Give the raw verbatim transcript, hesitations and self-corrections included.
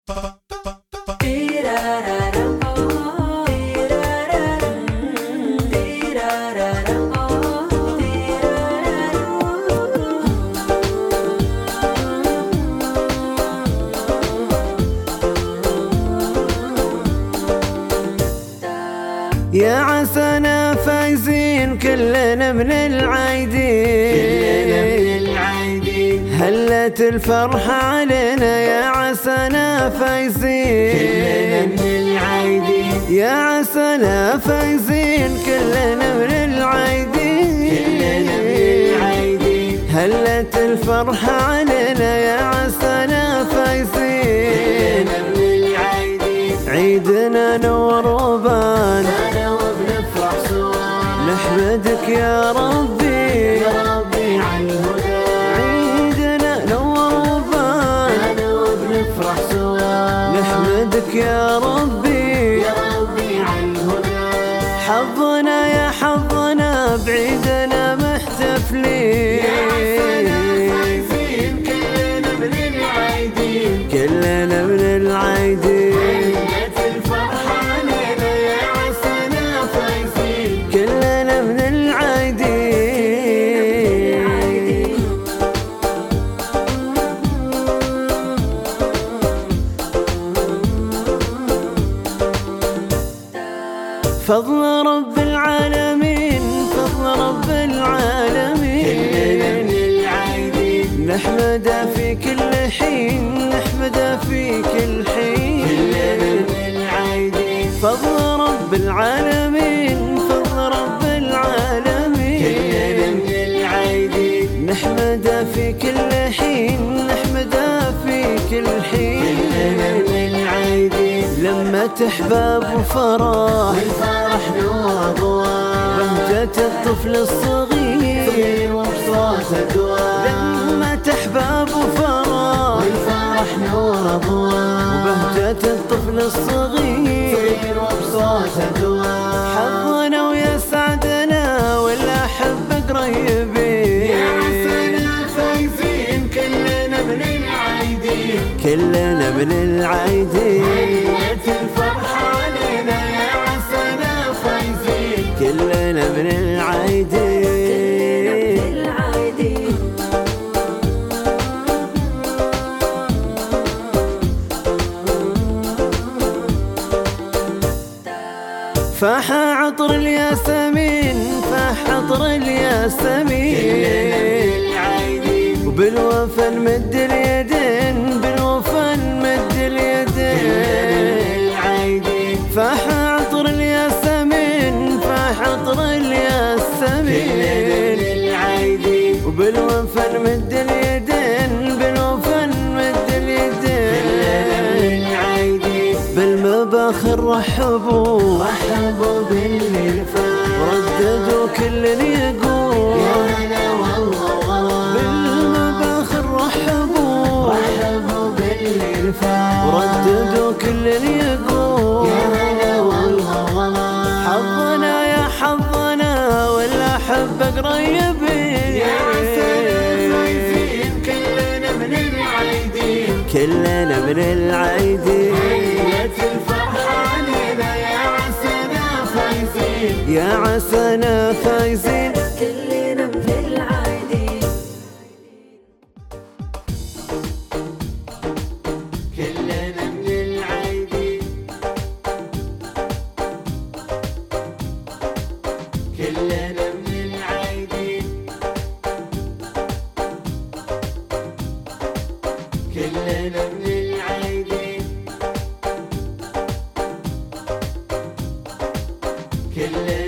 يا عسانا فايزين كلنا من العايدين، هلت الفرحة علينا يا عسانا فايزين كلنا من العايدين، يا عسانا فايزين كلنا من العايدين، هلت الفرحة علينا يا عسانا فايزين كلنا من العايدين. عيدنا نور وبان نحمدك يا ربي يا ربي عالهدى، عيدنا نور وبان ونفرح سوا نحمدك يا ربي يا ربي عالهدى. حظنا يا حظنا بعيدنا محتفلين، يا عسانا فايزين كلنا من العايدين، كلنا من العايدين، هلت الفرحة علينا يا عسانا فايزين كلنا من العايدين. فضل رب العالمين فضل رب العالمين كلنا من العايدين، نحمده في كل حين نحمده في كل حين كلنا من العايدين، فضل رب العالمين فضل رب العالمين كلنا من العايدين، نحمده في كل حين نحمده في كل حين كلنا من العايدين. لما تحباب وفرح والفرح نور أضواء، بهجة الطفل الصغير صغير وبصوت أدواء، لما تحباب وفرح والفرح نور أضواء، وبهجة الطفل الصغير صغير وبصوت أدواء. حظنا ويا سعدنا والأحبة قريبين، يا عسانا فايزين كلنا من العايدين، كلنا من العايدين، هلت الفرحة علينا يا عسانا فايزين كلنا من العايدين. فاح عطر الياسمين فاح عطر الياسمين، وبالوفا نمد اليدين بالوفا نمد اليدين، فاح عطر الياسمين فاح عطر الياسمين، وبالوفا نمد اليدين بالوفا نمد اليدين. بالمباخر رحبوا رحبوا بالمرفان، ورددوا كل يقول يا هلا والله وغلا. بالمباخر رحبوا رحبوا بالمرفان، ورددوا كل يقول يا هلا والله وغلا. حظنا يا حظنا والأحبة قريبين، يا عسانا فايزين كلنا من العايدين، كلنا من العايدين، هلت الفرحة علينا يا عسانا فايزين يا عسانا فايزين كلنا من العايدين، كلنا من العايدين، كلنا من العايدين، كلنا من العايدين، كلنا